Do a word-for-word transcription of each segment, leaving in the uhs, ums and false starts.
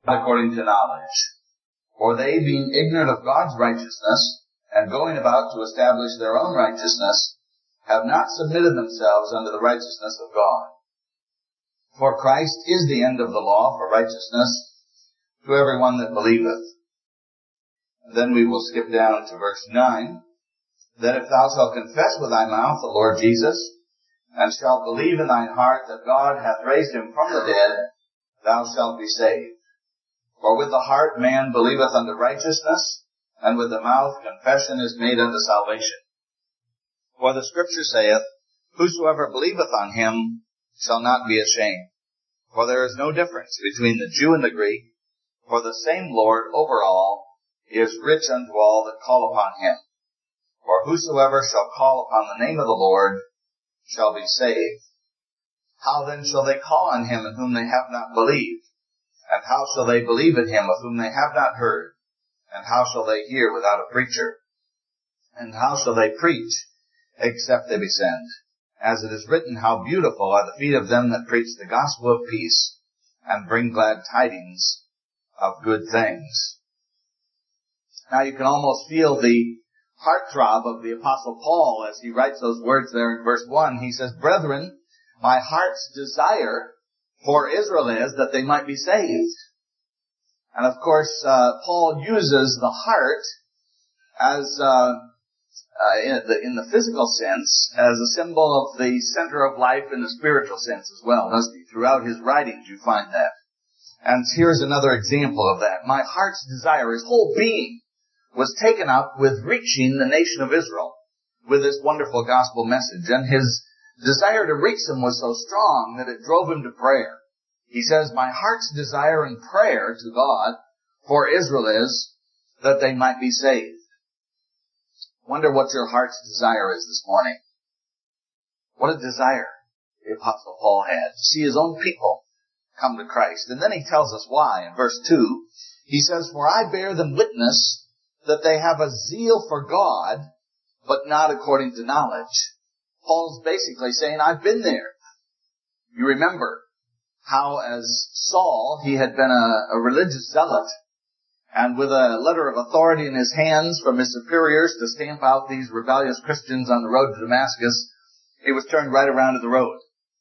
according to knowledge. For they, being ignorant of God's righteousness, and going about to establish their own righteousness, have not submitted themselves unto the righteousness of God. For Christ is the end of the law for righteousness to every one that believeth. And then we will skip down to verse nine. That if thou shalt confess with thy mouth the Lord Jesus, and shalt believe in thine heart that God hath raised him from the dead, thou shalt be saved. For with the heart man believeth unto righteousness, and with the mouth confession is made unto salvation. For the Scripture saith, Whosoever believeth on him shall not be ashamed. For there is no difference between the Jew and the Greek, for the same Lord over all is rich unto all that call upon him. For whosoever shall call upon the name of the Lord shall be saved. How then shall they call on him in whom they have not believed? And how shall they believe in him of whom they have not heard? And how shall they hear without a preacher? And how shall they preach except they be sent? As it is written, How beautiful are the feet of them that preach the gospel of peace, and bring glad tidings of good things. Now you can almost feel the heartthrob of the Apostle Paul as he writes those words there in verse one. He says, Brethren, my heart's desire for Israel is that they might be saved. And of course, uh, Paul uses the heart as, uh, uh, in the, in the physical sense, as a symbol of the center of life in the spiritual sense as well, doesn't he? Throughout his writings you find that. And here's another example of that. My heart's desire, his whole being, was taken up with reaching the nation of Israel with this wonderful gospel message. And his desire to reach them was so strong that it drove him to prayer. He says, my heart's desire and prayer to God for Israel is that they might be saved. Wonder what your heart's desire is this morning. What a desire the Apostle Paul had to see his own people come to Christ. And then he tells us why in verse two. He says, For I bear them witness that they have a zeal for God, but not according to knowledge. Paul's basically saying, I've been there. You remember how as Saul, he had been a, a religious zealot, and with a letter of authority in his hands from his superiors to stamp out these rebellious Christians on the road to Damascus, he was turned right around to the road.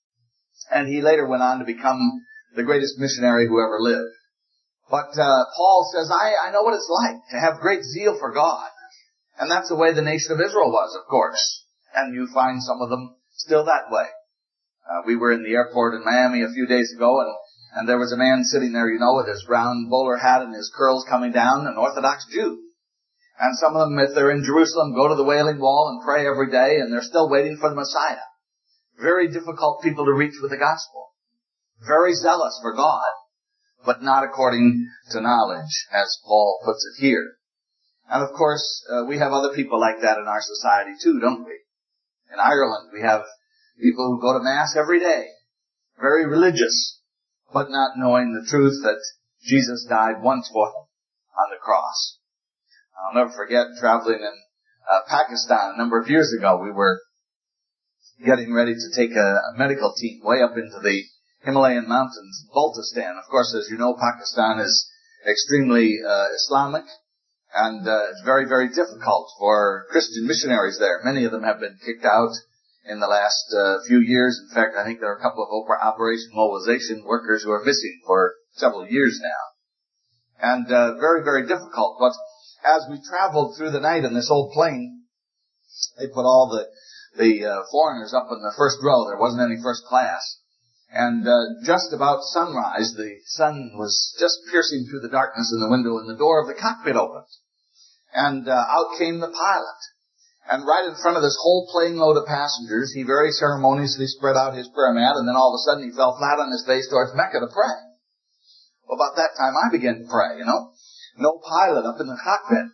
And he later went on to become the greatest missionary who ever lived. But uh, Paul says, I, I know what it's like to have great zeal for God. And that's the way the nation of Israel was, of course. And you find some of them still that way. Uh, we were in the airport in Miami a few days ago, and, and there was a man sitting there, you know, with his round bowler hat and his curls coming down, an Orthodox Jew. And some of them, if they're in Jerusalem, go to the Wailing Wall and pray every day, and they're still waiting for the Messiah. Very difficult people to reach with the gospel. Very zealous for God, but not according to knowledge, as Paul puts it here. And of course, uh, we have other people like that in our society too, don't we? In Ireland, we have people who go to Mass every day, very religious, but not knowing the truth that Jesus died once for them on the cross. I'll never forget traveling in uh, Pakistan a number of years ago. We were getting ready to take a, a medical team way up into the Himalayan mountains, Baltistan. Of course, as you know, Pakistan is extremely uh, Islamic, and uh, it's very, very difficult for Christian missionaries there. Many of them have been kicked out in the last uh, few years. In fact, I think there are a couple of Operation Mobilization workers who are missing for several years now. And uh, very, very difficult. But as we traveled through the night in this old plane, they put all the the uh, foreigners up in the first row. There wasn't any first class. And uh, just about sunrise, the sun was just piercing through the darkness in the window, and the door of the cockpit opened. And uh, out came the pilot. And right in front of this whole plane load of passengers, he very ceremoniously spread out his prayer mat, and then all of a sudden he fell flat on his face towards Mecca to pray. Well, about that time I began to pray, you know. No pilot up in the cockpit.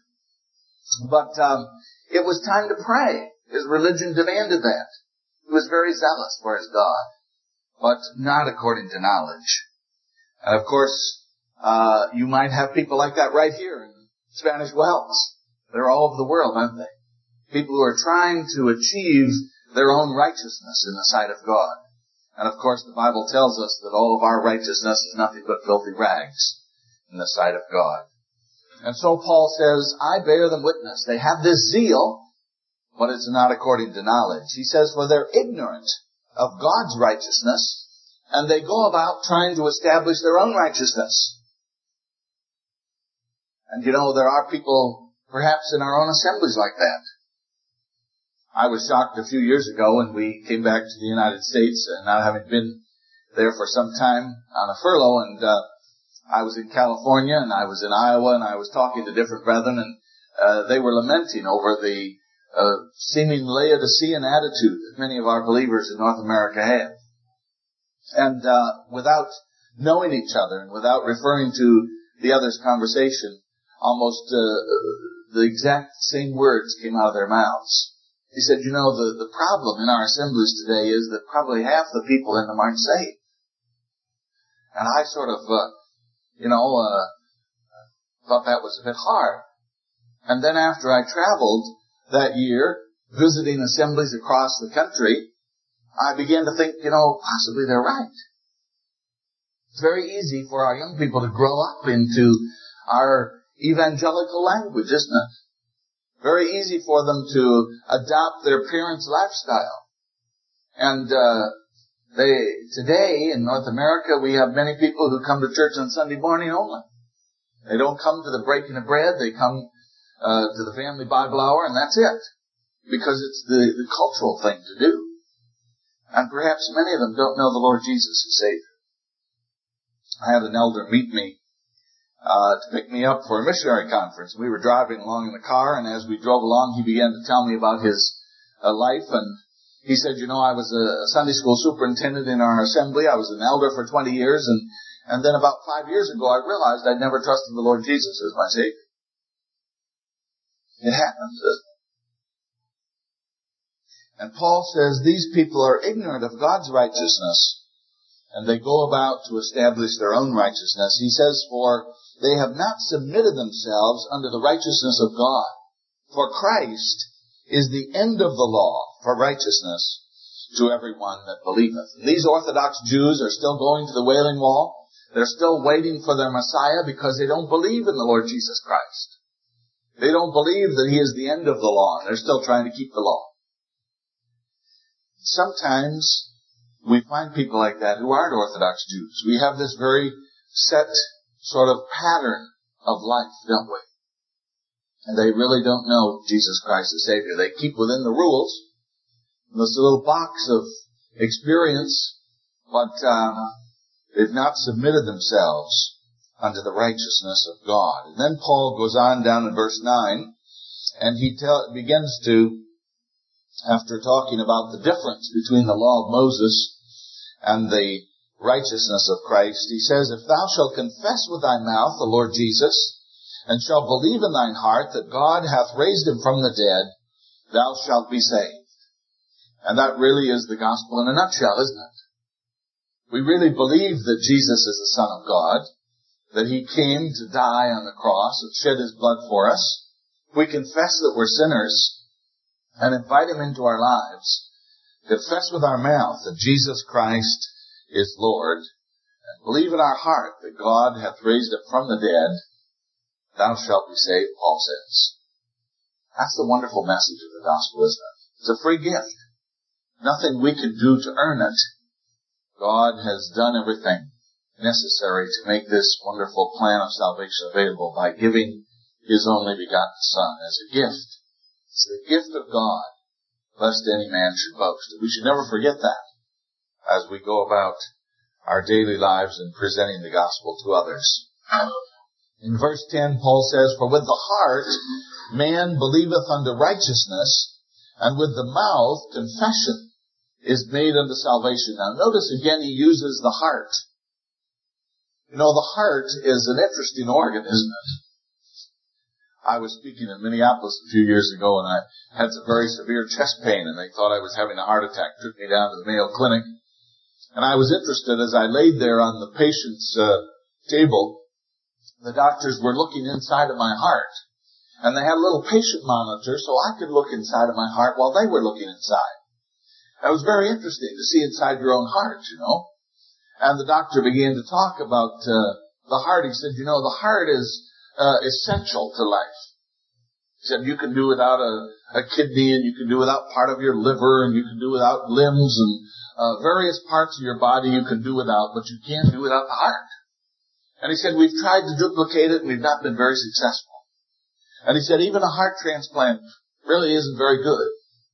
But um, it was time to pray. His religion demanded that. He was very zealous for his God, but not according to knowledge. And of course, uh, you might have people like that right here in Spanish Wells. They're all over the world, aren't they? People who are trying to achieve their own righteousness in the sight of God. And of course, the Bible tells us that all of our righteousness is nothing but filthy rags in the sight of God. And so Paul says, I bear them witness. They have this zeal, but it's not according to knowledge. He says, for they're ignorant of God's righteousness, and they go about trying to establish their own righteousness. And you know, there are people, perhaps in our own assemblies like that. I was shocked a few years ago when we came back to the United States, and now having been there for some time on a furlough, and uh, I was in California, and I was in Iowa, and I was talking to different brethren, and uh, they were lamenting over the uh, seeming Laodicean attitude that many of our believers in North America have. And uh, without knowing each other, and without referring to the other's conversation, almost uh, the exact same words came out of their mouths. He said, you know, the, the problem in our assemblies today is that probably half the people in them aren't saved. And I sort of, uh, you know, uh, thought that was a bit hard. And then after I traveled that year, visiting assemblies across the country, I began to think, you know, possibly they're right. It's very easy for our young people to grow up into our evangelical language, isn't it? Very easy for them to adopt their parents' lifestyle. And uh they today in North America, we have many people who come to church on Sunday morning only. They don't come to the breaking of bread. They come uh to the family Bible hour, and that's it. Because it's the, the cultural thing to do. And perhaps many of them don't know the Lord Jesus as Savior. I had an elder meet me Uh, to pick me up for a missionary conference. We were driving along in the car, and as we drove along, he began to tell me about his uh, life. And he said, you know, I was a Sunday school superintendent in our assembly. I was an elder for twenty years, and, and then about five years ago, I realized I'd never trusted the Lord Jesus as my Savior. It happens, doesn't it? And Paul says these people are ignorant of God's righteousness, and they go about to establish their own righteousness. He says, for they have not submitted themselves unto the righteousness of God. For Christ is the end of the law for righteousness to everyone that believeth. These Orthodox Jews are still going to the Wailing Wall. They're still waiting for their Messiah because they don't believe in the Lord Jesus Christ. They don't believe that He is the end of the law. They're still trying to keep the law. Sometimes we find people like that who aren't Orthodox Jews. We have this very set sort of pattern of life, don't we? And they really don't know Jesus Christ as Savior. They keep within the rules, this little box of experience, but um, they've not submitted themselves unto the righteousness of God. And then Paul goes on down in verse nine, and he tell, begins to, after talking about the difference between the law of Moses and the righteousness of Christ, he says, if thou shalt confess with thy mouth the Lord Jesus, and shalt believe in thine heart that God hath raised Him from the dead, thou shalt be saved. And that really is the gospel in a nutshell, isn't it? We really believe that Jesus is the Son of God, that He came to die on the cross and shed His blood for us. We confess that we're sinners and invite Him into our lives. Confess with our mouth that Jesus Christ is Lord, and believe in our heart that God hath raised Him from the dead, thou shalt be saved, Paul says. That's the wonderful message of the gospel, isn't it? It's a free gift. Nothing we can do to earn it. God has done everything necessary to make this wonderful plan of salvation available by giving His only begotten Son as a gift. It's the gift of God, lest any man should boast. We should never forget that as we go about our daily lives in presenting the gospel to others. In verse ten, Paul says, for with the heart man believeth unto righteousness, and with the mouth confession is made unto salvation. Now notice again he uses the heart. You know, the heart is an interesting organ, isn't it? I was speaking in Minneapolis a few years ago, and I had some very severe chest pain, and they thought I was having a heart attack. Took me down to the Mayo Clinic. And I was interested as I laid there on the patient's uh, table. The doctors were looking inside of my heart. And they had a little patient monitor so I could look inside of my heart while they were looking inside. It was very interesting to see inside your own heart, you know. And the doctor began to talk about uh, The heart, he said, you know, the heart is uh, essential to life. He said you can do without a, a kidney, and you can do without part of your liver, and you can do without limbs, and uh, various parts of your body you can do without, but you can't do without the heart. And he said we've tried to duplicate it, and we've not been very successful. And he said even a heart transplant really isn't very good.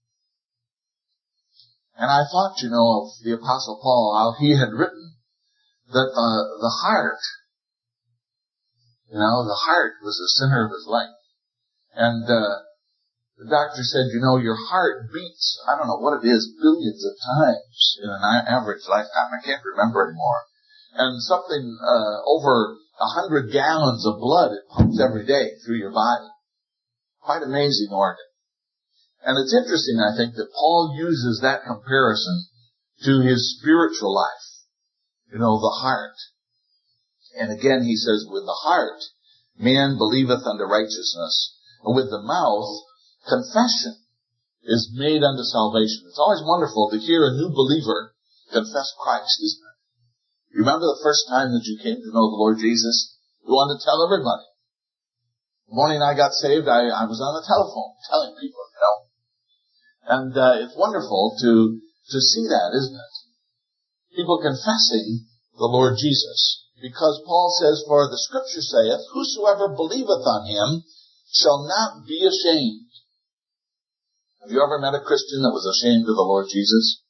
And I thought, you know, of the Apostle Paul, how he had written that the, the heart, you know, the heart was the center of his life. And uh, the doctor said, you know, your heart beats, I don't know what it is, billions of times in an average lifetime. I can't remember anymore. And something uh, over a hundred gallons of blood it pumps every day through your body. Quite amazing organ. And it's interesting, I think, that Paul uses that comparison to his spiritual life. You know, the heart. And again, he says, with the heart, man believeth unto righteousness. And with the mouth, confession is made unto salvation. It's always wonderful to hear a new believer confess Christ, isn't it? You remember the first time that you came to know the Lord Jesus? You wanted to tell everybody. The morning I got saved, I, I was on the telephone telling people, you know. And uh, it's wonderful to to see that, isn't it? People confessing the Lord Jesus. Because Paul says, for the Scripture saith, whosoever believeth on him shall not be ashamed. Have you ever met a Christian that was ashamed of the Lord Jesus?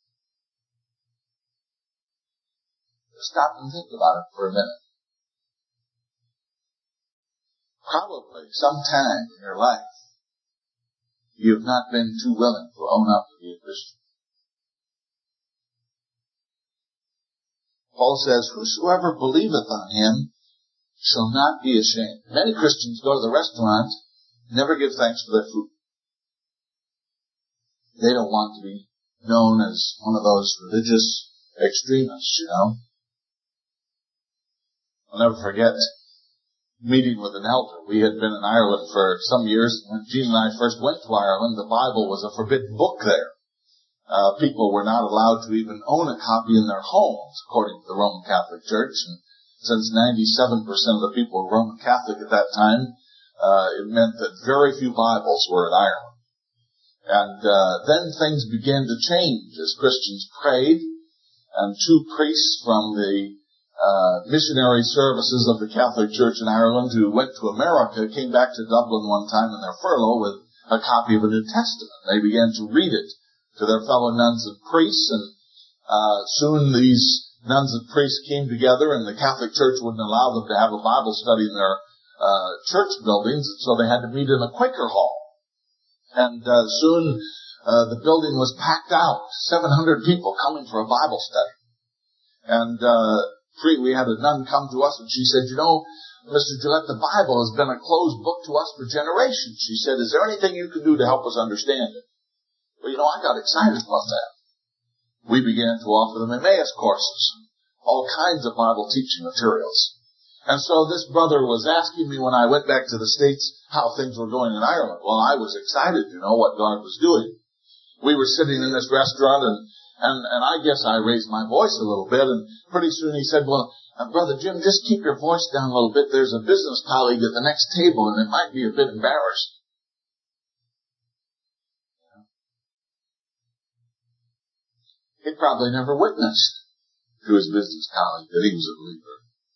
Stop and think about it for a minute. Probably sometime in your life you have not been too willing to own up to be a Christian. Paul says, whosoever believeth on him shall not be ashamed. Many Christians go to the restaurant, never give thanks for their food. They don't want to be known as one of those religious extremists, you know. I'll never forget meeting with an elder. We had been in Ireland for some years. When Jean and I first went to Ireland, the Bible was a forbidden book there. Uh, people were not allowed to even own a copy in their homes, according to the Roman Catholic Church. And since ninety-seven percent of the people were Roman Catholic at that time, uh, it meant that very few Bibles were in Ireland. And uh, then things began to change as Christians prayed, and two priests from the Uh, missionary services of the Catholic Church in Ireland who went to America came back to Dublin one time in their furlough with a copy of a New Testament. They began to read it to their fellow nuns and priests, and uh, soon these nuns and priests came together, and the Catholic Church wouldn't allow them to have a Bible study in their uh, church buildings, so they had to meet in a Quaker hall. And uh, soon uh, the building was packed out, seven hundred people coming for a Bible study. And uh we had a nun come to us, and she said, you know, Mister Gillette, the Bible has been a closed book to us for generations. She said, is there anything you can do to help us understand it? Well, you know, I got excited about that. We began to offer them Emmaus courses, all kinds of Bible teaching materials. And so this brother was asking me when I went back to the States how things were going in Ireland. Well, I was excited to know what God was doing. We were sitting in this restaurant, and And, and I guess I raised my voice a little bit, and pretty soon he said, well, uh, Brother Jim, just keep your voice down a little bit. There's a business colleague at the next table, and it might be a bit embarrassed. He'd probably never witnessed to his business colleague that he was a believer.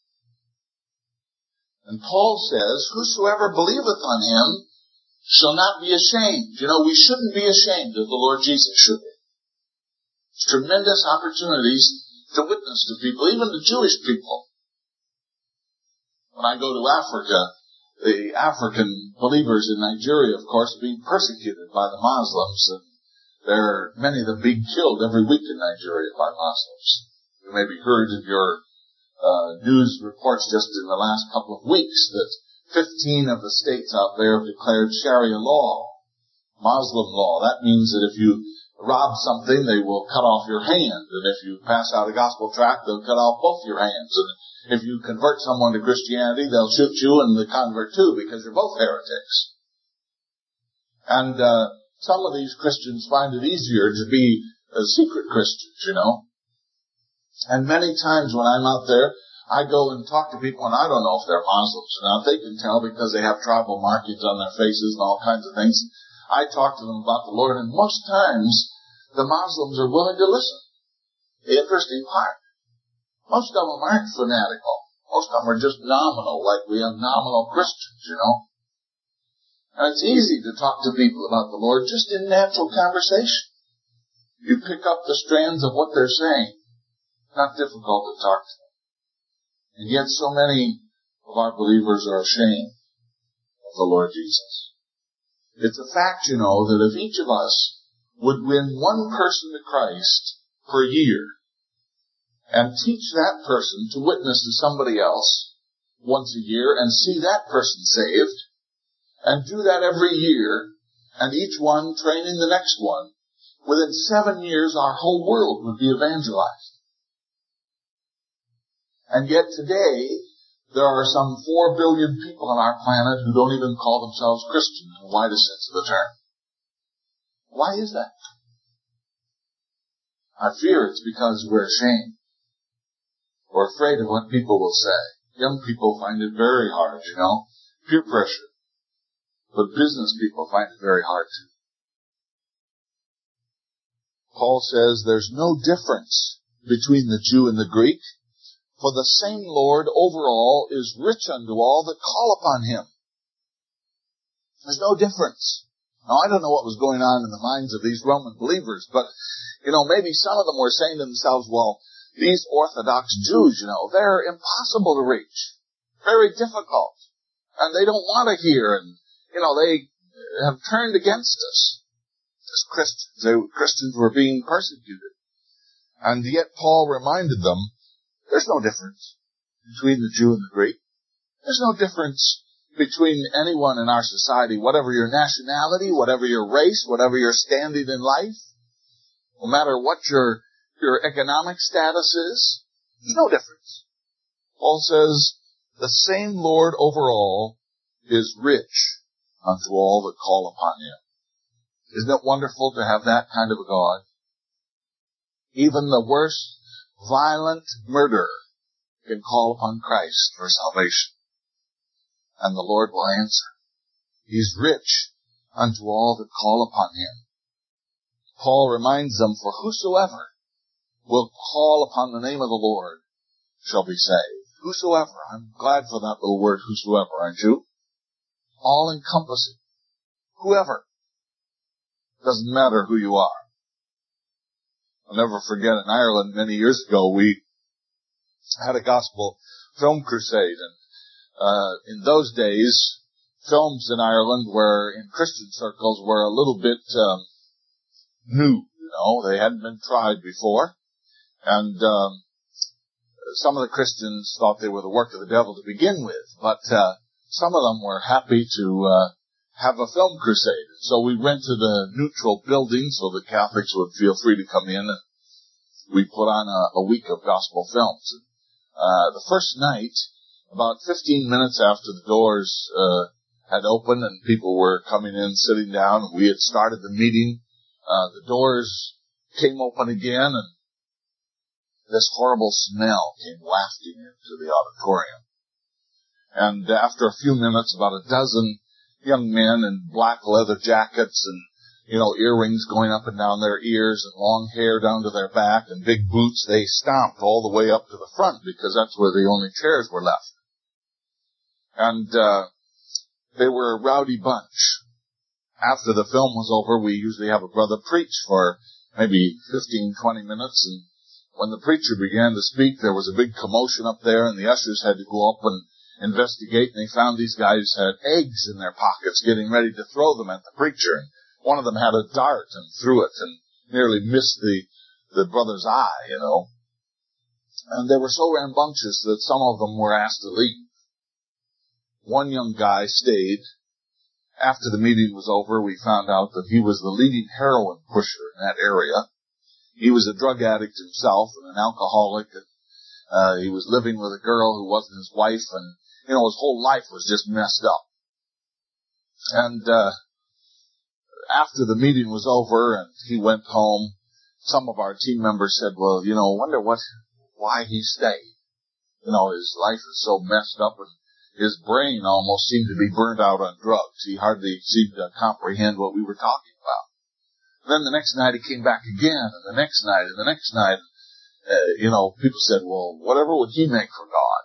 And Paul says, whosoever believeth on him shall not be ashamed. You know, we shouldn't be ashamed of the Lord Jesus, should we? Tremendous opportunities to witness to people, even to Jewish people. When I go to Africa, the African believers in Nigeria, of course, are being persecuted by the Muslims, and there are many of them being killed every week in Nigeria by Muslims. You may be heard in your uh, news reports just in the last couple of weeks that fifteen of the states out there have declared Sharia law, Muslim law. That means that if you rob something, they will cut off your hand. And if you pass out a gospel tract, they'll cut off both your hands. And if you convert someone to Christianity, they'll shoot you and the convert too, because you're both heretics. And uh, some of these Christians find it easier to be uh, secret Christians, you know. And many times when I'm out there, I go and talk to people, and I don't know if they're Muslims. Now, they can tell because they have tribal markings on their faces and all kinds of things. I talk to them about the Lord, and most times, the Muslims are willing to listen. The interesting part. Most of them aren't fanatical. Most of them are just nominal, like we have nominal Christians, you know. And it's easy to talk to people about the Lord just in natural conversation. You pick up the strands of what they're saying. Not difficult to talk to them. And yet so many of our believers are ashamed of the Lord Jesus. It's a fact, you know, that if each of us would win one person to Christ per year and teach that person to witness to somebody else once a year and see that person saved, and do that every year, and each one training the next one, within seven years our whole world would be evangelized. And yet today, there are some four billion people on our planet who don't even call themselves Christian in the widest sense of the term. Why is that? I fear it's because we're ashamed. We're afraid of what people will say. Young people find it very hard, you know, peer pressure. But business people find it very hard too. Paul says there's no difference between the Jew and the Greek, for the same Lord over all is rich unto all that call upon him. There's no difference. Now, I don't know what was going on in the minds of these Roman believers, but, you know, maybe some of them were saying to themselves, well, these Orthodox Jews, you know, they're impossible to reach. Very difficult. And they don't want to hear, and, you know, they have turned against us as Christians. They, Christians were being persecuted. And yet Paul reminded them, there's no difference between the Jew and the Greek. There's no difference between anyone in our society, whatever your nationality, whatever your race, whatever your standing in life, no matter what your, your economic status is. There's no difference. Paul says, the same Lord over all is rich unto all that call upon him. Isn't it wonderful to have that kind of a God? Even the worst violent murderer can call upon Christ for salvation. And the Lord will answer. He's rich unto all that call upon him. Paul reminds them, for whosoever will call upon the name of the Lord shall be saved. Whosoever. I'm glad for that little word, whosoever, aren't you? All encompassing. Whoever. Doesn't matter who you are. I'll never forget, in Ireland many years ago, we had a gospel film crusade. And uh, in those days, films in Ireland were, in Christian circles, were a little bit um, new. You know, they hadn't been tried before. And um, some of the Christians thought they were the work of the devil to begin with. But uh, some of them were happy to uh, have a film crusade. So we rented a neutral building so the Catholics would feel free to come in, and we put on a, a week of gospel films. Uh, the first night, about fifteen minutes after the doors uh, had opened and people were coming in, sitting down, and we had started the meeting, uh, the doors came open again, and this horrible smell came wafting into the auditorium. And after a few minutes, about a dozen young men in black leather jackets and, you know, earrings going up and down their ears and long hair down to their back and big boots, they stomped all the way up to the front because that's where the only chairs were left. And uh they were a rowdy bunch. After the film was over, we usually have a brother preach for maybe fifteen, twenty minutes, and when the preacher began to speak, there was a big commotion up there, and the ushers had to go up and investigate, and they found these guys had eggs in their pockets getting ready to throw them at the preacher. And one of them had a dart and threw it and nearly missed the, the brother's eye, you know. And they were so rambunctious that some of them were asked to leave. One young guy stayed. After the meeting was over, we found out that he was the leading heroin pusher in that area. He was a drug addict himself and an alcoholic. And, uh, he was living with a girl who wasn't his wife, and, you know, his whole life was just messed up. And, uh, after the meeting was over and he went home, some of our team members said, well, you know, wonder what, why he stayed. You know, his life is so messed up and his brain almost seemed to be burnt out on drugs. He hardly seemed to comprehend what we were talking about. And then the next night he came back again, and the next night, and the next night. Uh, you know, people said, well, whatever would he make for God?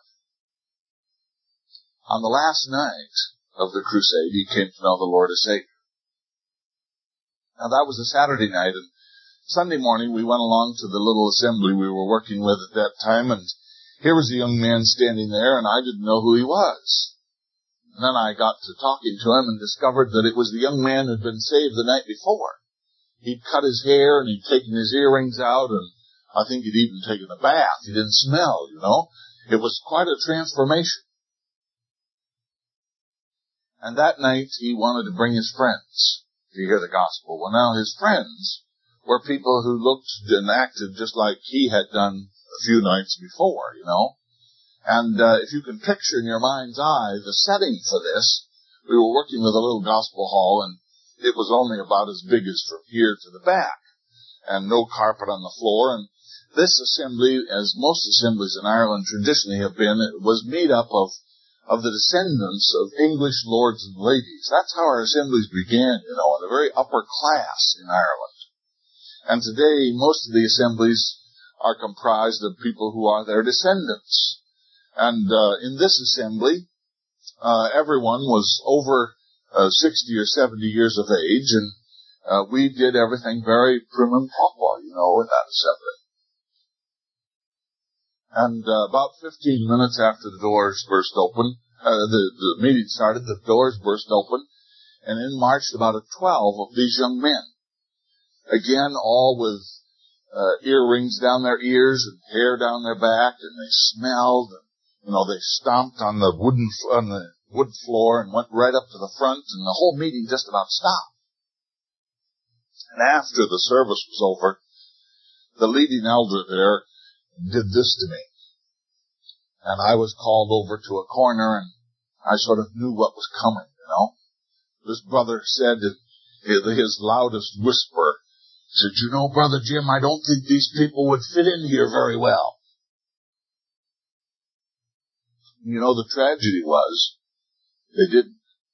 On the last night of the crusade, he came to know the Lord as Savior. Now, that was a Saturday night, and Sunday morning we went along to the little assembly we were working with at that time, and here was a young man standing there, and I didn't know who he was. And then I got to talking to him and discovered that it was the young man who had been saved the night before. He'd cut his hair, and he'd taken his earrings out, and I think he'd even taken a bath. He didn't smell, you know. It was quite a transformation. And that night he wanted to bring his friends to hear the gospel. Well, now his friends were people who looked and acted just like he had done a few nights before, you know. And uh, if you can picture in your mind's eye the setting for this, we were working with a little gospel hall, and it was only about as big as from here to the back, and no carpet on the floor. And this assembly, as most assemblies in Ireland traditionally have been, it was made up of of the descendants of English lords and ladies. That's how our assemblies began, you know, in the very upper class in Ireland. And today, most of the assemblies are comprised of people who are their descendants. And uh, in this assembly, uh, everyone was over uh, sixty or seventy years of age, and uh, we did everything very prim and proper, you know, in that assembly. And uh, about fifteen minutes after the doors burst open, uh, the, the meeting started, the doors burst open, and in marched about a twelve of these young men. Again, all with uh, earrings down their ears and hair down their back, and they smelled, and, you know, they stomped on the wooden on the wood floor and went right up to the front, and the whole meeting just about stopped. And after the service was over, the leading elder there did this to me. And I was called over to a corner, and I sort of knew what was coming, you know. This brother said in his loudest whisper, he said, you know, Brother Jim, I don't think these people would fit in here very well. You know, the tragedy was, they didn't.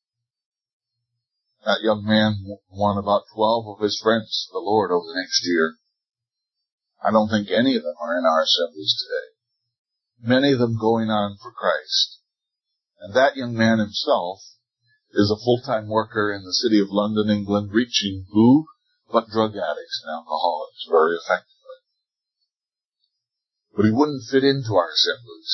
That young man won about twelve of his friends to the Lord over the next year. I don't think any of them are in our assemblies today. Many of them going on for Christ. And that young man himself is a full-time worker in the city of London, England, reaching who? But drug addicts and alcoholics very effectively. But he wouldn't fit into our assemblies.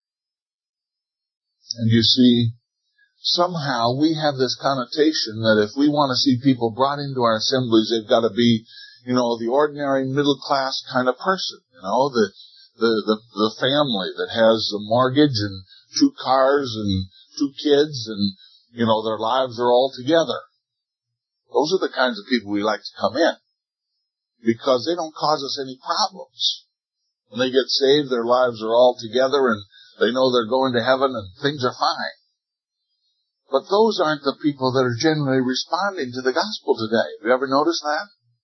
And you see, somehow we have this connotation that if we want to see people brought into our assemblies, they've got to be, you know, the ordinary middle-class kind of person, you know, the, the, the, the family that has a mortgage and two cars and two kids and, you know, their lives are all together. Those are the kinds of people we like to come in because they don't cause us any problems. When they get saved, their lives are all together and they know they're going to heaven and things are fine. But those aren't the people that are generally responding to the gospel today. Have you ever noticed that?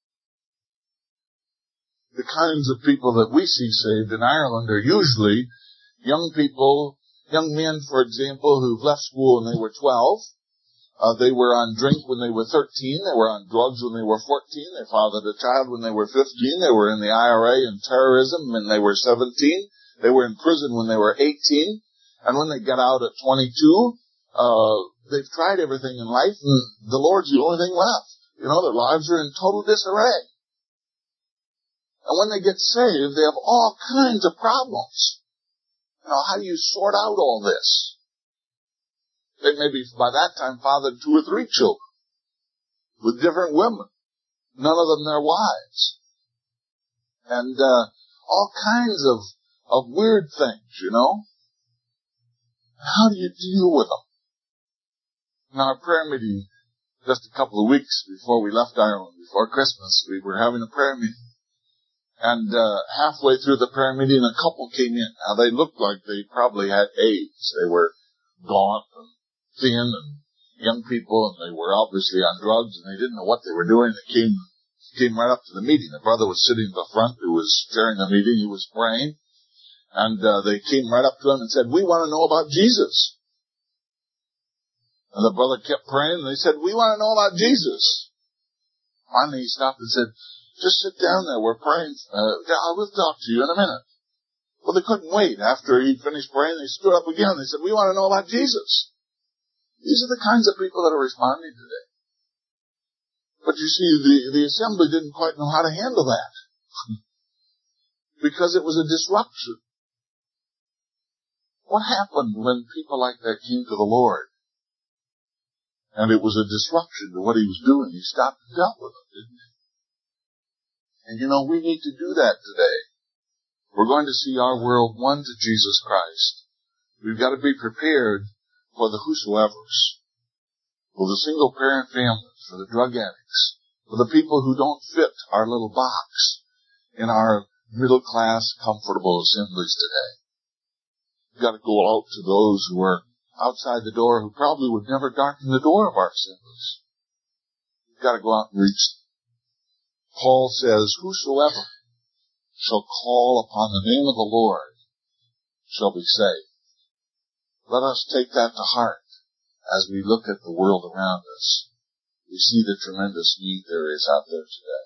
The kinds of people that we see saved in Ireland are usually young people, young men, for example, who've left school when they were twelve. Uh, they were on drink when they were thirteen. They were on drugs when they were fourteen. They fathered a child when they were fifteen. They were in the I R A and terrorism when they were seventeen. They were in prison when they were eighteen. And when they got out at twenty-two, uh, they've tried everything in life and the Lord's the only thing left. You know, their lives are in total disarray. And when they get saved, they have all kinds of problems. You know, how do you sort out all this? They maybe by that time fathered two or three children with different women, none of them their wives, and uh, all kinds of of weird things, you know. How do you deal with them? In our prayer meeting, just a couple of weeks before we left Ireland, before Christmas, we were having a prayer meeting, and uh, halfway through the prayer meeting, a couple came in. Now they looked like they probably had AIDS. They were gaunt and thin and young people, and they were obviously on drugs, and they didn't know what they were doing. They came came right up to the meeting. The brother was sitting in the front who was chairing the meeting. He was praying, And uh, they came right up to him and said, we want to know about Jesus. And the brother kept praying, and they said, we want to know about Jesus. Finally, he stopped and said, just sit down there, we're praying. Uh, I will talk to you in a minute. Well, they couldn't wait. After he finished praying, they stood up again. They said, we want to know about Jesus. These are the kinds of people that are responding today. But you see, the, the assembly didn't quite know how to handle that. Because it was a disruption. What happened when people like that came to the Lord? And it was a disruption to what he was doing. He stopped and dealt with them, didn't he? And you know, we need to do that today. We're going to see our world won to Jesus Christ. We've got to be prepared for the whosoevers, for the single parent families, for the drug addicts, for the people who don't fit our little box in our middle class comfortable assemblies today. We've got to go out to those who are outside the door who probably would never darken the door of our assemblies. We've got to go out and reach them. Paul says, whosoever shall call upon the name of the Lord shall be saved. Let us take that to heart as we look at the world around us. We see the tremendous need there is out there today.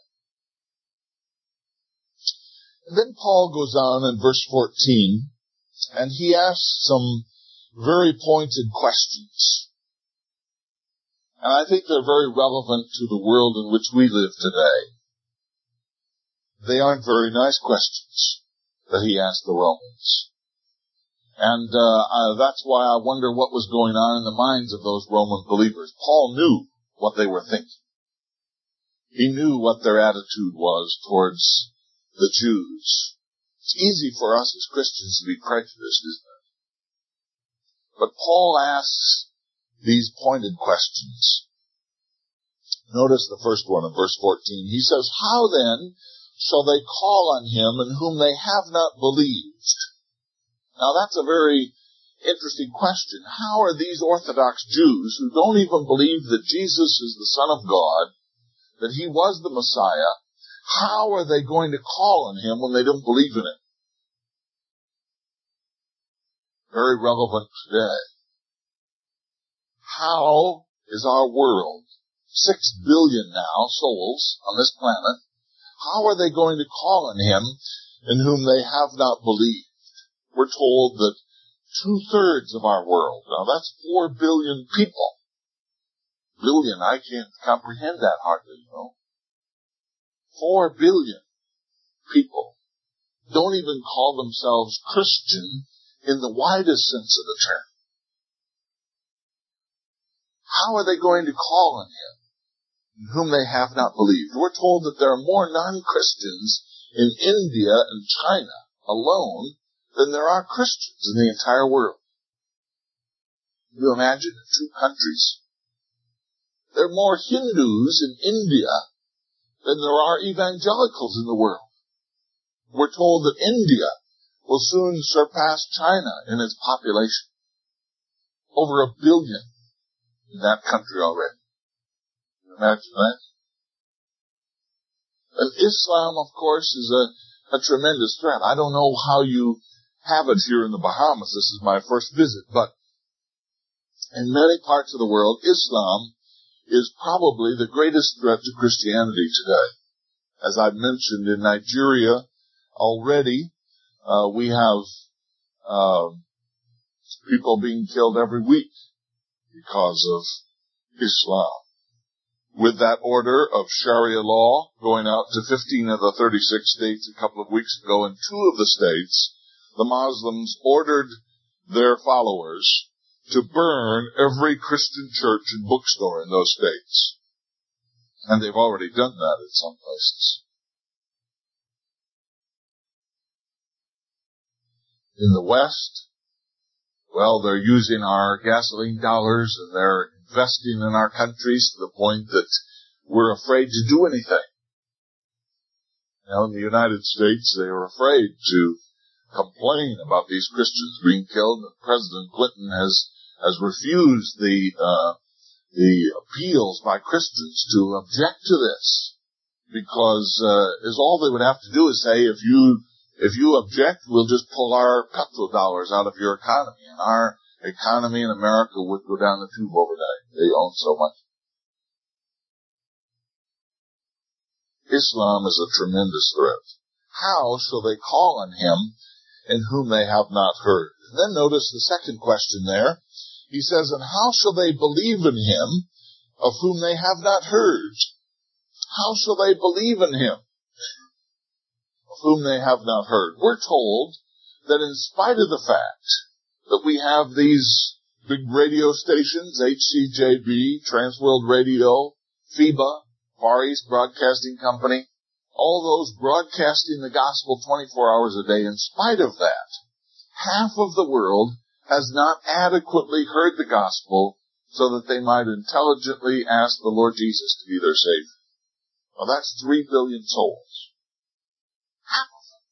And then Paul goes on in verse fourteen, and he asks some very pointed questions. And I think they're very relevant to the world in which we live today. They aren't very nice questions that he asked the Romans. And uh, uh, that's why I wonder what was going on in the minds of those Roman believers. Paul knew what they were thinking. He knew what their attitude was towards the Jews. It's easy for us as Christians to be prejudiced, isn't it? But Paul asks these pointed questions. Notice the first one in verse fourteen. He says, how then shall they call on him in whom they have not believed? Now that's a very interesting question. How are these Orthodox Jews who don't even believe that Jesus is the Son of God, that he was the Messiah, how are they going to call on him when they don't believe in him? Very relevant today. How is our world, six billion now souls on this planet, how are they going to call on him in whom they have not believed? We're told that two-thirds of our world, now that's four billion people. Billion, I can't comprehend that hardly, you know. Four billion people don't even call themselves Christian in the widest sense of the term. How are they going to call on him in whom they have not believed? We're told that there are more non-Christians in India and China alone than there are Christians in the entire world. Can you imagine? Two countries. There are more Hindus in India than there are evangelicals in the world. We're told that India will soon surpass China in its population. Over a billion in that country already. Can you imagine that? And Islam, of course, is a, a tremendous threat. I don't know how you have it here in the Bahamas. This is my first visit, but in many parts of the world, Islam is probably the greatest threat to Christianity today. As I've mentioned, in Nigeria already, uh, we have uh, people being killed every week because of Islam. With that order of Sharia law going out to fifteen of the thirty-six states a couple of weeks ago, in two of the states, the Muslims ordered their followers to burn every Christian church and bookstore in those states. And they've already done that in some places. In the West, well, they're using our gasoline dollars and they're investing in our countries to the point that we're afraid to do anything. Now, in the United States, they are afraid to complain about these Christians being killed, and President Clinton has has refused the uh, the appeals by Christians to object to this, because uh, is all they would have to do is say, if you If you object, we'll just pull our petrodollars out of your economy, and our economy in America would go down the tube overnight. They own so much. Islam is a tremendous threat. How shall they call on him in whom they have not heard? And then notice the second question there. He says, and how shall they believe in him of whom they have not heard? How shall they believe in him of whom they have not heard? We're told that in spite of the fact that we have these big radio stations, H C J B, Transworld Radio, FIBA, Far East Broadcasting Company, all those broadcasting the gospel twenty-four hours a day, in spite of that, half of the world has not adequately heard the gospel so that they might intelligently ask the Lord Jesus to be their Savior. Well, that's three billion souls. Half of them.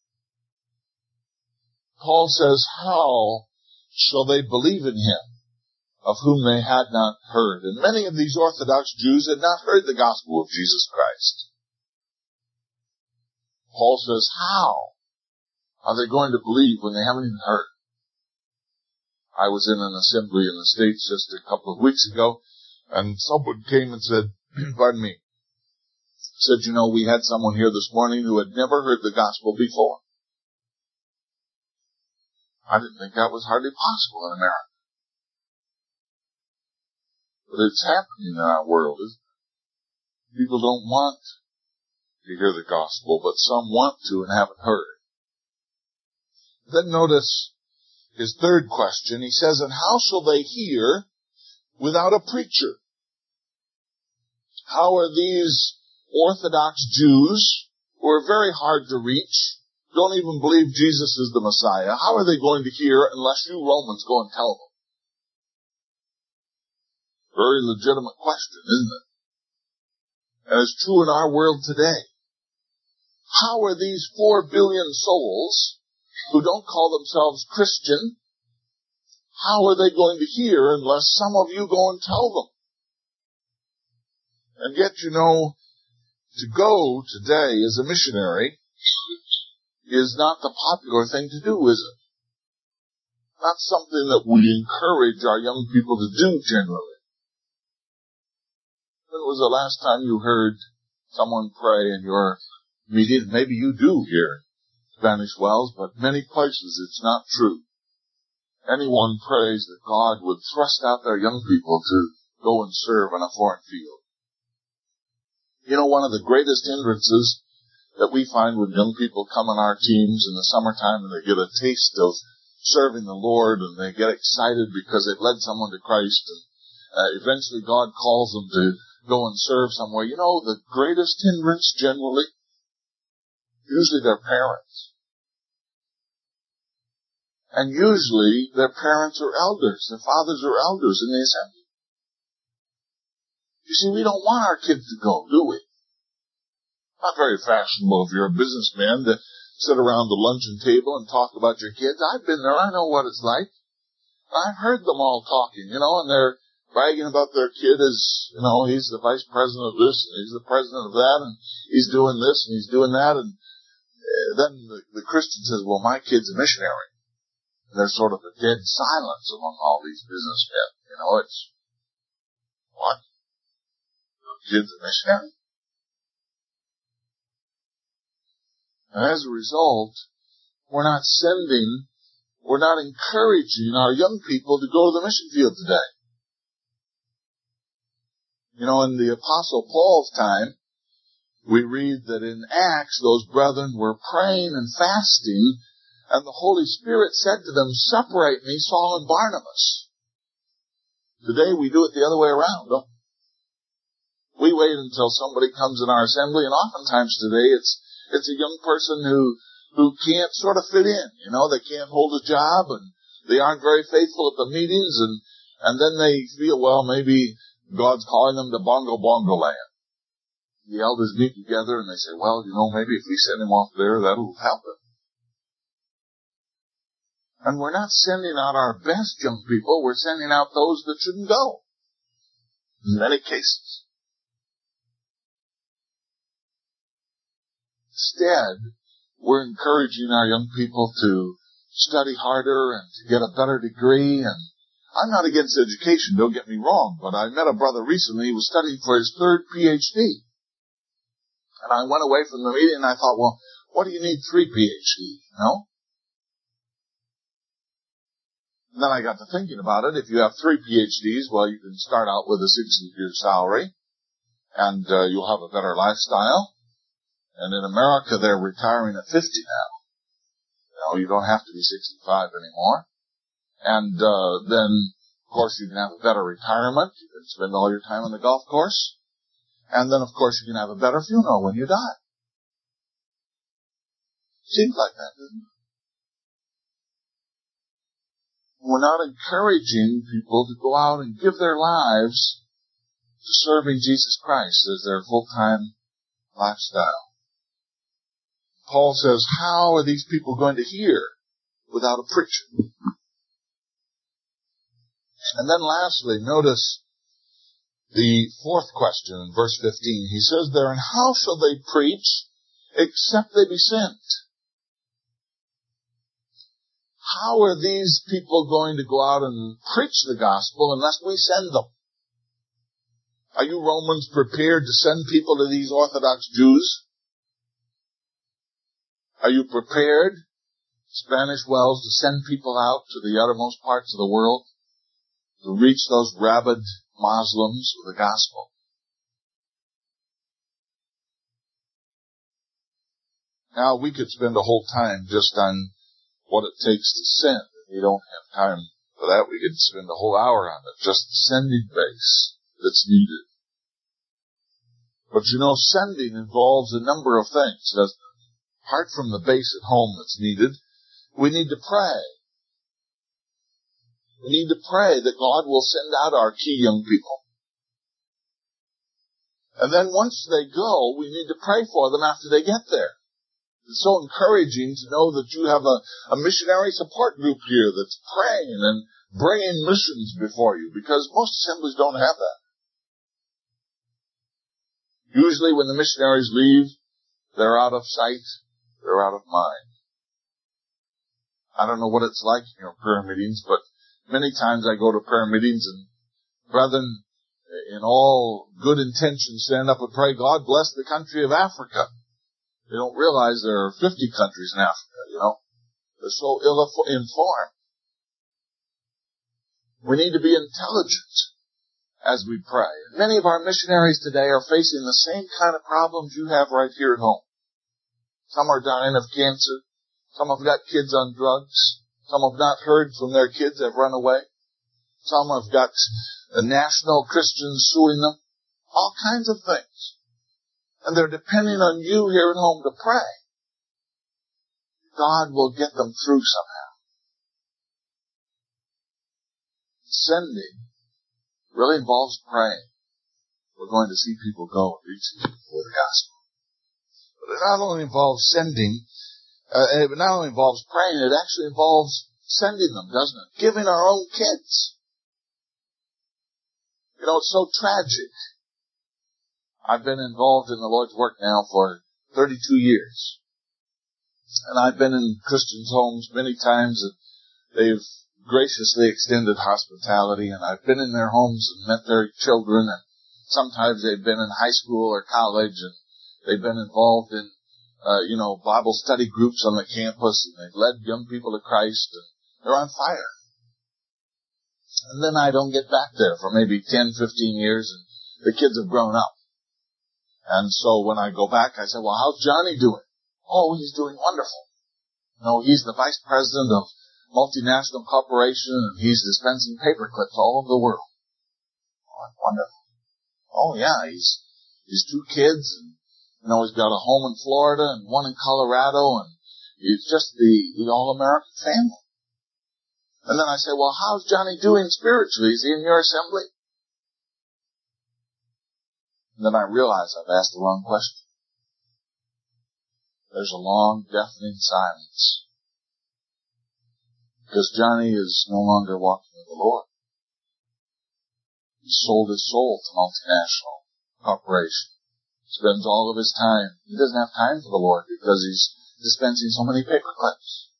Paul says, how shall they believe in him of whom they had not heard? And many of these Orthodox Jews had not heard the gospel of Jesus Christ. Paul says, how are they going to believe when they haven't even heard? I was in an assembly in the States just a couple of weeks ago, and someone came and said, pardon me, said, you know, we had someone here this morning who had never heard the gospel before. I didn't think that was hardly possible in America. But it's happening in our world, isn't it? People don't want to hear the gospel, but some want to and haven't heard. Then notice his third question. He says, and how shall they hear without a preacher? How are these Orthodox Jews, who are very hard to reach, don't even believe Jesus is the Messiah, how are they going to hear unless you Romans go and tell them? Very legitimate question, isn't it? And it's true in our world today. How are these four billion souls who don't call themselves Christian, how are they going to hear unless some of you go and tell them? And yet, you know, to go today as a missionary is not the popular thing to do, is it? Not something that we encourage our young people to do generally. When was the last time you heard someone pray in your meeting? Maybe you do here in Spanish Wells, but many places it's not true. Anyone prays that God would thrust out their young people to go and serve in a foreign field. You know, one of the greatest hindrances that we find when young people come on our teams in the summertime and they get a taste of serving the Lord and they get excited because they've led someone to Christ and uh, eventually God calls them to go and serve somewhere. You know, the greatest hindrance generally, usually their parents. And usually their parents are elders, their fathers are elders in the assembly. You see, we don't want our kids to go, do we? Not very fashionable if you're a businessman to sit around the luncheon table and talk about your kids. I've been there, I know what it's like. I've heard them all talking, you know, and they're bragging about their kid as, you know, he's the vice president of this, and he's the president of that, and he's doing this, and he's doing that, and then the, the Christian says, well, my kid's a missionary. And there's sort of a dead silence among all these businessmen. You know, it's, what? Your kid's a missionary? And as a result, we're not sending, we're not encouraging our young people to go to the mission field today. You know, in the Apostle Paul's time, we read that in Acts, those brethren were praying and fasting, and the Holy Spirit said to them, separate me, Saul and Barnabas. Today we do it the other way around, don't we? We wait until somebody comes in our assembly, and oftentimes today it's it's a young person who who can't sort of fit in. You know, they can't hold a job, and they aren't very faithful at the meetings, and and then they feel, well, maybe God's calling them to bongo bongo land. The elders meet together and they say, well, you know, maybe if we send him off there, that'll help him. And we're not sending out our best young people, we're sending out those that shouldn't go. In many cases. Instead, we're encouraging our young people to study harder and to get a better degree. And I'm not against education, don't get me wrong, but I met a brother recently, he was studying for his third P H D. And I went away from the meeting and I thought, well, what do you need three P H Ds, you know? And then I got to thinking about it. If you have three P H Ds, well, you can start out with a sixty-year salary, and uh, you'll have a better lifestyle. And in America, they're retiring at fifty now. You know, you don't have to be sixty-five anymore. And uh, then, of course, you can have a better retirement. You can spend all your time on the golf course. And then, of course, you can have a better funeral when you die. Seems like that, doesn't it? We're not encouraging people to go out and give their lives to serving Jesus Christ as their full-time lifestyle. Paul says, how are these people going to hear without a preacher? And then lastly, notice the fourth question in verse fifteen. He says there, and how shall they preach except they be sent? How are these people going to go out and preach the gospel unless we send them? Are you Romans prepared to send people to these Orthodox Jews? Are you prepared, Spanish Wells, to send people out to the uttermost parts of the world to reach those rabid Muslims with the gospel? Now, we could spend a whole time just on what it takes to send. If we don't have time for that, we could spend a whole hour on it, just the sending base that's needed. But you know, sending involves a number of things, doesn't it? Apart from the base at home that's needed, we need to pray. We need to pray that God will send out our key young people. And then once they go, we need to pray for them after they get there. It's so encouraging to know that you have a, a missionary support group here that's praying and bringing missions before you, because most assemblies don't have that. Usually when the missionaries leave, they're out of sight, they're out of mind. I don't know what it's like in your prayer meetings, but many times I go to prayer meetings and brethren, in all good intentions, stand up and pray, God bless the country of Africa. They don't realize there are fifty countries in Africa, you know. They're so ill-informed. We need to be intelligent as we pray. And many of our missionaries today are facing the same kind of problems you have right here at home. Some are dying of cancer. Some have got kids on drugs. Some have not heard from their kids, have run away. Some have got the national Christians suing them. All kinds of things. And they're depending on you here at home to pray. God will get them through somehow. Sending really involves praying. We're going to see people go and reach people for the gospel. But it not only involves sending, uh, it not only involves praying, it actually involves sending them, doesn't it? Giving our own kids. You know, it's so tragic. I've been involved in the Lord's work now for thirty-two years. And I've been in Christians' homes many times, and they've graciously extended hospitality, and I've been in their homes and met their children, and sometimes they've been in high school or college, and they've been involved in, uh, you know, Bible study groups on the campus, and they've led young people to Christ, and they're on fire. And then I don't get back there for maybe ten, fifteen years, and the kids have grown up. And so when I go back, I say, well, how's Johnny doing? Oh, he's doing wonderful. You know, he's the vice president of multinational corporation, and he's dispensing paper clips all over the world. Oh, that's wonderful. Oh, yeah, he's, he's two kids, and, you know, he's got a home in Florida and one in Colorado, and he's just the, the all-American family. And then I say, well, how's Johnny doing spiritually? Is he in your assembly? And then I realize I've asked the wrong question. There's a long, deafening silence. Because Johnny is no longer walking with the Lord. He sold his soul to multinational corporation. Spends all of his time. He doesn't have time for the Lord because he's dispensing so many paper clips.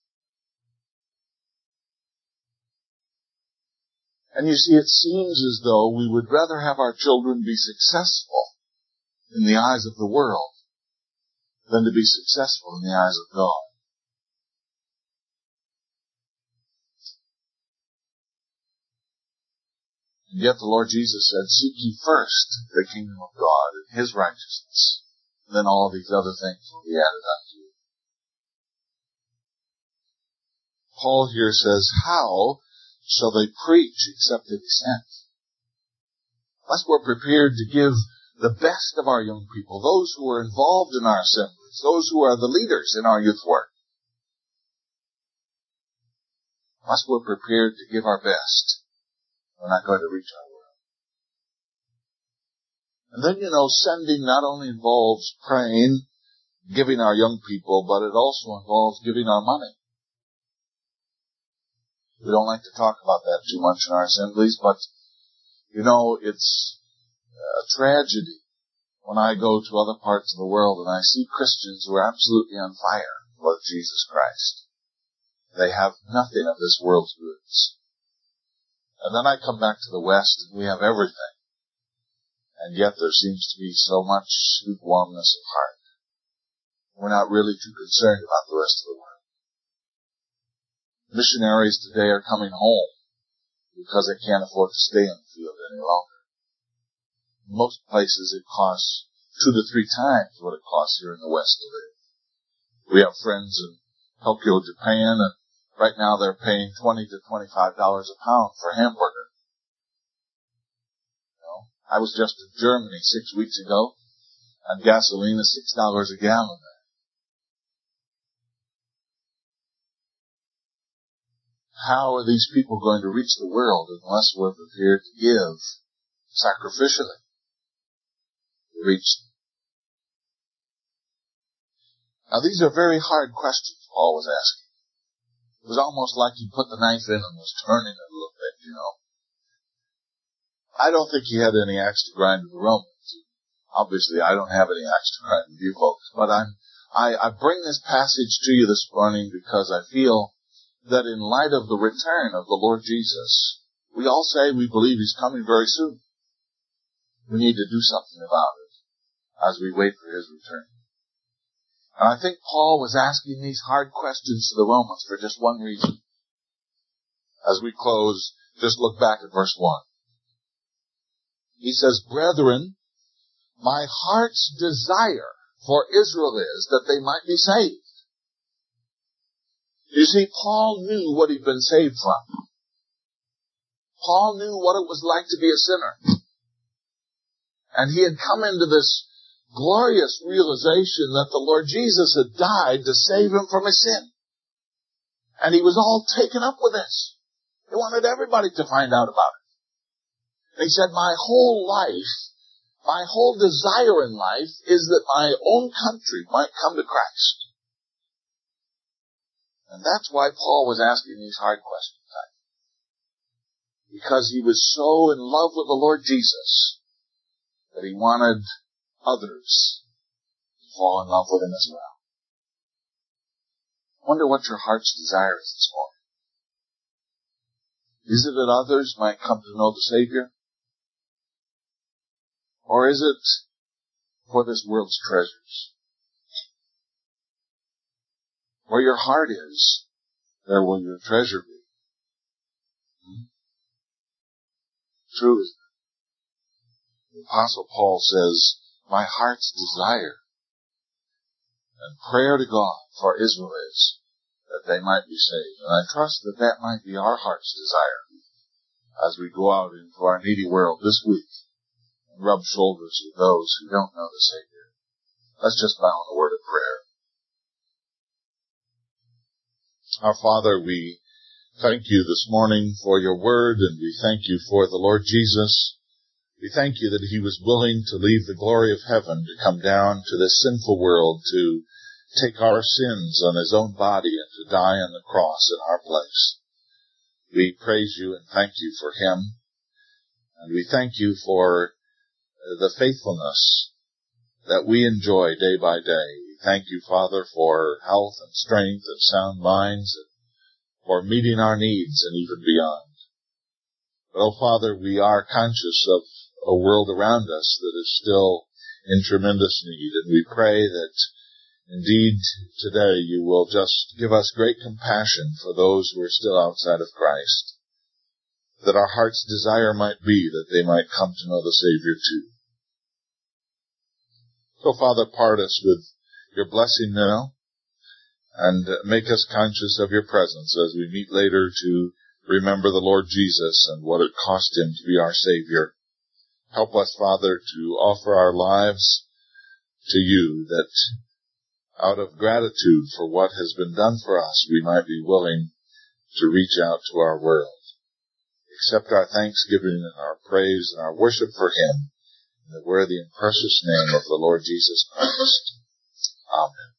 And you see, it seems as though we would rather have our children be successful in the eyes of the world than to be successful in the eyes of God. And yet the Lord Jesus said, seek ye first the kingdom of God and His righteousness. And then all these other things will be added unto you. Paul here says, how shall they preach except they be sent? Unless we're prepared to give the best of our young people, those who are involved in our assemblies, those who are the leaders in our youth work, unless we're prepared to give our best, we're not going to reach our world. And then, you know, sending not only involves praying, giving our young people, but it also involves giving our money. We don't like to talk about that too much in our assemblies, but, you know, it's a tragedy when I go to other parts of the world and I see Christians who are absolutely on fire for Jesus Christ. They have nothing of this world's goods. And then I come back to the West and we have everything. And yet there seems to be so much lukewarmness of heart. We're not really too concerned about the rest of the world. Missionaries today are coming home because they can't afford to stay in the field any longer. In most places it costs two to three times what it costs here in the West to live. We have friends in Tokyo, Japan, and right now they're paying twenty to twenty-five dollars a pound for a hamburger. You know, I was just in Germany six weeks ago, and gasoline is six dollars a gallon there. How are these people going to reach the world unless we're prepared to give sacrificially to reach them? Now these are very hard questions Paul was asking. It was almost like he put the knife in and was turning it a little bit, you know. I don't think he had any axe to grind with the Romans. Obviously, I don't have any axe to grind with you folks, but I'm, I, I bring this passage to you this morning because I feel that in light of the return of the Lord Jesus, we all say we believe He's coming very soon. We need to do something about it as we wait for His return. And I think Paul was asking these hard questions to the Romans for just one reason. As we close, just look back at verse one. He says, brethren, my heart's desire for Israel is that they might be saved. You see, Paul knew what he'd been saved from. Paul knew what it was like to be a sinner. And he had come into this glorious realization that the Lord Jesus had died to save him from his sin. And he was all taken up with this. He wanted everybody to find out about it. And he said, my whole life, my whole desire in life is that my own country might come to Christ. And that's why Paul was asking these hard questions. Because he was so in love with the Lord Jesus that he wanted others to fall in love with him as well. I wonder what your heart's desire is this morning. Is it that others might come to know the Savior? Or is it for this world's treasures? Where your heart is, there will your treasure be. Hmm? True is that. The Apostle Paul says, my heart's desire and prayer to God for Israel is that they might be saved. And I trust that that might be our heart's desire as we go out into our needy world this week and rub shoulders with those who don't know the Savior. Let's just bow in a word of prayer. Our Father, we thank you this morning for your word, and we thank you for the Lord Jesus. We thank you that he was willing to leave the glory of heaven to come down to this sinful world to take our sins on his own body and to die on the cross in our place. We praise you and thank you for him. And we thank you for the faithfulness that we enjoy day by day. We thank you, Father, for health and strength and sound minds, and for meeting our needs and even beyond. But, oh Father, we are conscious of a world around us that is still in tremendous need, and we pray that indeed today you will just give us great compassion for those who are still outside of Christ, that our heart's desire might be that they might come to know the Savior too. So, Father, part us with your blessing now, and make us conscious of your presence as we meet later to remember the Lord Jesus and what it cost him to be our Savior. Help us, Father, to offer our lives to you, that out of gratitude for what has been done for us, we might be willing to reach out to our world. Accept our thanksgiving and our praise and our worship for him in the worthy and precious name of the Lord Jesus Christ. Amen.